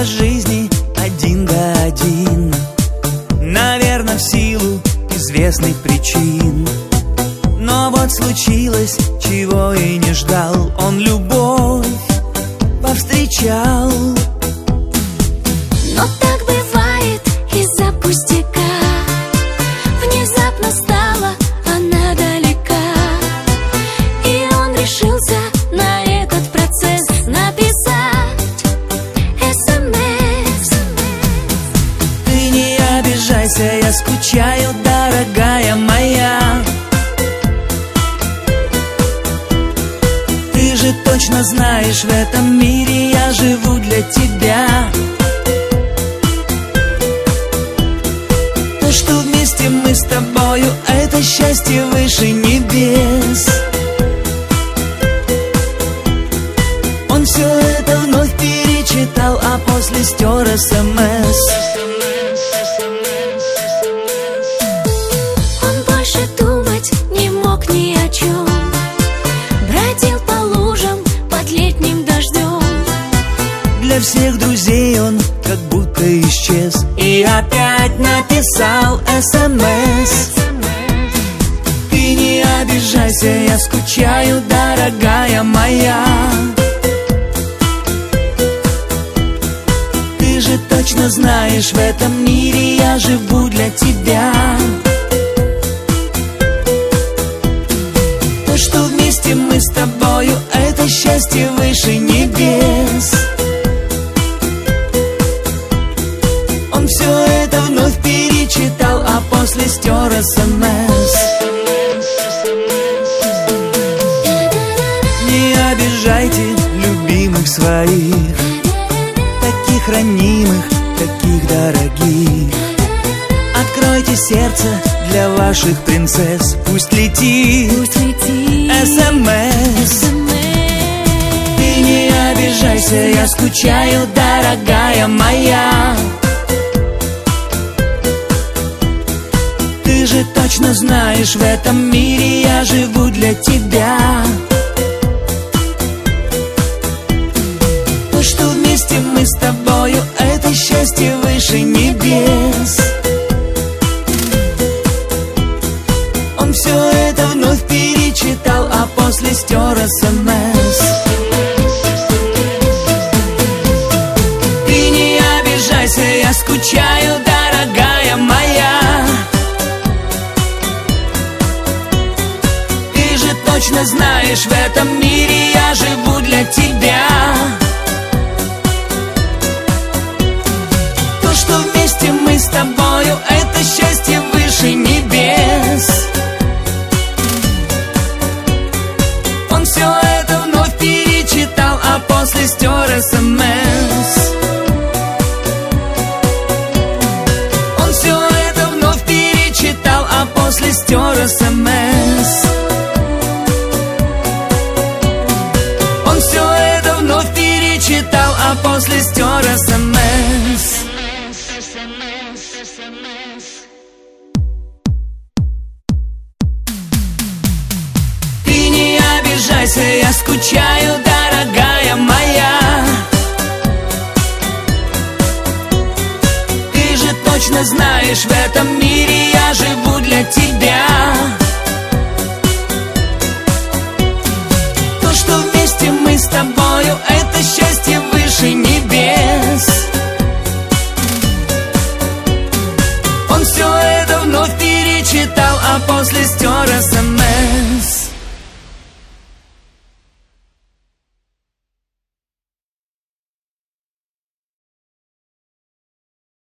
жизни один до один, наверное, в силу известных причин. Но вот случилось, чего и не ждал. Он любовь повстречал. Но так бывает из-за пустяка. Внезапно стала она далека, и он решился на этот процесс написать СМС. Ты не обижайся, я скучаю, дорогая моя. Ты же точно знаешь, в этом мире я живу для тебя. То, что вместе мы с тобою, это счастье выше небес. Он все это вновь перечитал, а после стер СМС. Он больше думать не мог ни о чем, бродил по лужам под летним дождем. Для всех друзей он как будто исчез, и опять написал СМС. Ты не обижайся, я скучаю, дорогая моя. Ты же точно знаешь, в этом мире я живу для тебя. То, что вместе мы с тобою, это счастье выше небес. Он все это вновь перечитал, а после стер СМС. Не обижайте любимых своих, таких ранимых, таких дорогих. Откройте сердце для ваших принцесс, пусть летит СМС. Ты не обижайся, я скучаю, дорогая моя. Ты же точно знаешь, в этом мире я живу для тебя. То, что вместе мы с тобою, это счастье выше небес. Он все это вновь перечитал, а после стер СМС. Ты не обижайся, я скучаю, дорогая моя. Ты же точно знаешь, в этом мире я живу для тебя. То, что вместе мы с тобою, это счастье выше небес. Он все это вновь перечитал, а после стер СМС. Он все это вновь перечитал, а после стер СМС. Он все это вновь перечитал, а после стер СМС. Ты не обижайся, я скучаю, дорогая моя. Ты же точно знаешь, в этом мире